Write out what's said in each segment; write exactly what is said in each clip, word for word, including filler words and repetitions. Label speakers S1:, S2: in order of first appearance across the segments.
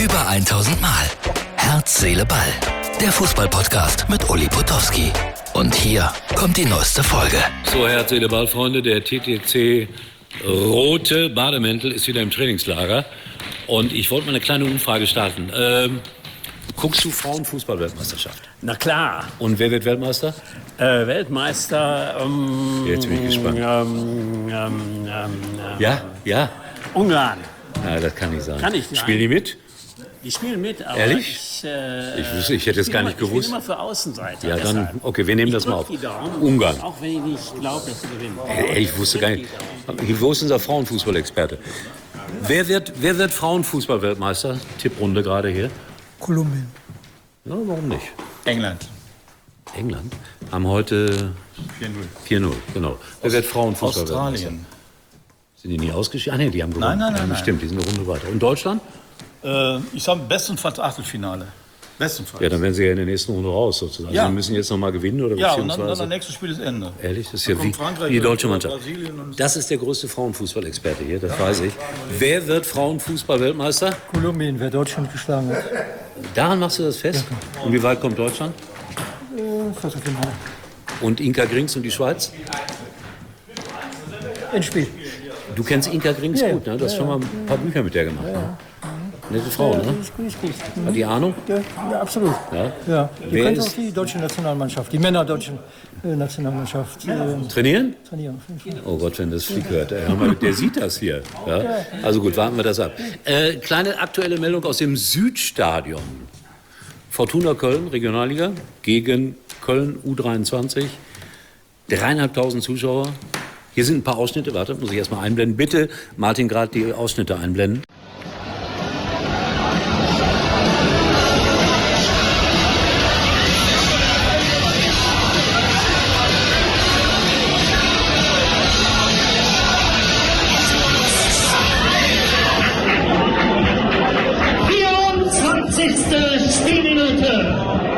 S1: Über tausend Mal. Herz, Seele, Ball. Der Fußball-Podcast mit Uli Potowski. Und hier kommt die neueste Folge.
S2: So, Herz, Seele, Ball, Freunde. Der T T C Rote Bademäntel ist wieder im Trainingslager. Und ich wollte mal eine kleine Umfrage starten. Ähm, guckst du Frauenfußball-Weltmeisterschaft?
S3: Na klar.
S2: Und wer wird Weltmeister?
S3: Äh, Weltmeister. Ähm,
S2: Jetzt bin ich gespannt.
S3: Ähm, ähm, ähm,
S2: Ja, ja.
S3: Ungarn.
S2: Ja, das kann nicht sein.
S3: Kann nicht sein.
S2: Spielen die mit?
S3: Die spielen mit, aber
S2: Ehrlich?
S3: ich, äh,
S2: Ich wüsste- ich hätte es
S3: spiel
S2: gar
S3: immer-
S2: nicht gewusst.
S3: Ich bin immer für Außenseiter.
S2: Ja, dann,
S3: deshalb.
S2: okay, wir nehmen das
S3: Ich
S2: mal
S3: drück
S2: auf.
S3: die Daumen,
S2: Ungarn.
S3: Auch wenn ich nicht glaube, dass sie gewinnen.
S2: Ey, ich wusste gar nicht. Wo ist unser Frauenfußballexperte? Wer wird, wer wird Frauenfußball-Weltmeister? Tipprunde gerade hier.
S4: Kolumbien.
S2: Ja, warum nicht?
S4: England.
S2: England haben heute
S4: vier null.
S2: vier null, genau. Wer wird Frauenfußball-Weltmeister?
S4: Australien.
S2: Sind die nie ausgeschieden? Ah, nee, die haben gewonnen.
S4: Nein, nein, nein,
S2: Ja,
S4: nein.
S2: stimmt, die sind eine Runde weiter. Und Deutschland?
S4: Äh, ich sage bestenfalls Achtelfinale. Bestenfalls.
S2: Ja, dann werden sie ja in der nächsten Runde raus, sozusagen.
S4: Ja.
S2: Also, sie müssen jetzt noch mal gewinnen, oder
S4: Ja, und dann, dann
S2: beziehungsweise...
S4: das nächste Spiel ist Ende.
S2: Ehrlich, das ist
S4: Dann
S2: ja wie,
S4: kommt Frankreich,
S2: wie die deutsche
S4: oder
S2: Mannschaft.
S4: Brasilien und-
S2: Das ist der größte Frauenfußball-Experte hier, das weiß ich. Wer wird Frauenfußball-Weltmeister?
S5: Kolumbien, wer Deutschland geschlagen hat.
S2: Daran machst du das fest? Und wie weit kommt Deutschland?
S5: Äh, Viertelfinale.
S2: Und Inka Grings und die Schweiz?
S5: Endspiel.
S2: Du kennst Inka Grings
S5: Ja,
S2: gut, ne? Du hast
S5: ja,
S2: schon mal ein paar Bücher mit der gemacht. Ne? Nette Frau,
S5: Ja,
S2: ne?
S5: ist gut, ist gut.
S2: Hat die Ahnung?
S5: Ja, ja, absolut.
S2: Ja?
S5: Ja. Die
S2: Wer
S5: könnte
S2: ist-
S5: auch die deutsche Nationalmannschaft, die Männerdeutschen äh, Nationalmannschaft äh,
S2: Trainieren?
S5: trainieren. auf jeden Fall.
S2: Oh Gott, wenn das Flieg hört. Ey, hör mal, der sieht das hier. Ja? Also gut, warten wir das ab. Äh, kleine aktuelle Meldung aus dem Südstadion. Fortuna Köln, Regionalliga, gegen Köln U dreiundzwanzig. Dreieinhalbtausend Zuschauer. Hier sind ein paar Ausschnitte. Warte, muss ich erst mal einblenden. Bitte, Martin, gerade die Ausschnitte einblenden.
S6: vierundzwanzigste Spielminute.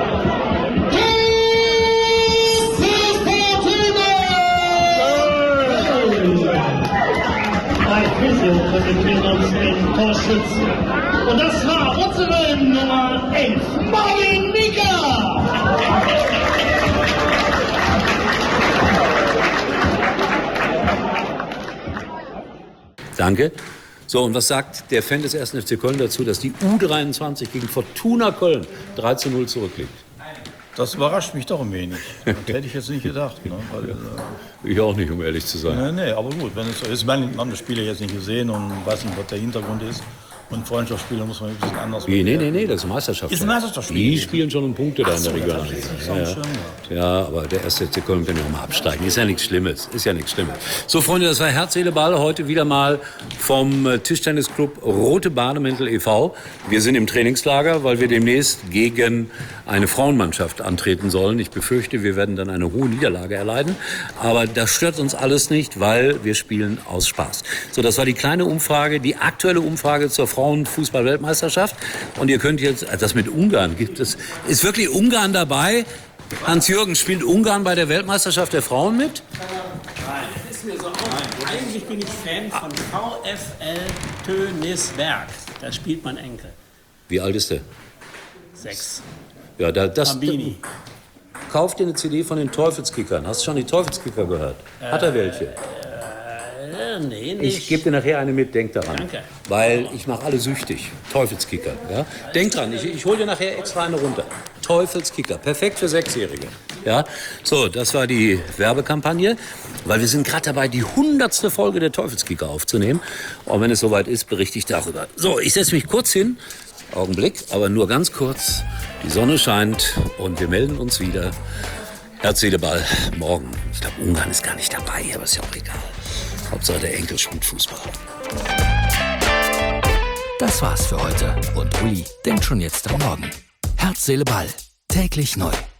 S6: Ein Physio präsentiert uns den Torschützen. Und das war unsere Nummer elf, Marvin Mika.
S2: Danke. So, und was sagt der Fan des ersten F C Köln dazu, dass die U dreiundzwanzig gegen Fortuna Köln drei zu null zurückliegt?
S4: Das überrascht mich doch ein wenig. Das hätte ich jetzt nicht gedacht. Ne? Weil, äh,
S2: Ich auch nicht, um ehrlich zu sein.
S4: nee, nee, aber gut, wenn es so ist. Ich meine, wir haben das Spiel jetzt nicht gesehen und weiß nicht, was der Hintergrund ist. Und Freundschaftsspiele muss man ein bisschen anders
S2: Nee, nee, nee,
S4: bewerten.
S2: nee, das ist ein Meisterschaftsspiel.
S4: Ist ein Meisterschaftsspiel.
S2: Die spielen schon um Punkte da in der
S4: so, das hab ich
S2: Regionalliga.
S4: jetzt nicht so am
S2: Ja,
S4: Schirm
S2: ja. ja, aber der erste F C Köln kann ja auch mal absteigen. Ist ja nichts Schlimmes. Ist ja nichts Schlimmes. So, Freunde, das war Herz, Seele, Ball. Heute wieder mal vom äh, Tischtennisclub Rote Bademäntel e V Wir sind im Trainingslager, weil wir demnächst gegen eine Frauenmannschaft antreten sollen. Ich befürchte, wir werden dann eine hohe Niederlage erleiden. Aber das stört uns alles nicht, weil wir spielen aus Spaß. So, das war die kleine Umfrage, die aktuelle Umfrage zur Frauenfußball-Weltmeisterschaft. Und ihr könnt jetzt, das mit Ungarn gibt es, ist wirklich Ungarn dabei? Hans-Jürgen, spielt Ungarn bei der Weltmeisterschaft der Frauen mit?
S3: Nein, das ist mir so auch. Eigentlich bin ich Fan von VfL Tönisberg. Da spielt mein Enkel.
S2: Wie alt ist der?
S3: Sechs.
S2: Ja, da, das,
S3: Bambini.
S2: Kauf dir eine C D von den Teufelskickern. Hast du schon die Teufelskicker gehört? Hat er welche?
S3: Äh, nee, nicht.
S2: Ich gebe dir nachher eine mit, denk daran.
S3: Danke.
S2: Weil ich mache alle süchtig. Teufelskicker. Ja? Denk dran, ich, ich hole dir nachher extra eine runter. Teufelskicker, perfekt für Sechsjährige. Ja? So, das war die Werbekampagne. Weil wir sind gerade dabei, die hundertste Folge der Teufelskicker aufzunehmen. Und wenn es soweit ist, berichte ich darüber. So, ich setze mich kurz hin. Augenblick, aber nur ganz kurz. Die Sonne scheint und wir melden uns wieder. Herz, Seele, Ball, morgen. Ich glaube, Ungarn ist gar nicht dabei, aber ist ja auch egal. Hauptsache der Enkel spielt Fußball.
S1: Das war's für heute. Und Uli denkt schon jetzt am Morgen. Herz, Seele, Ball. Täglich neu.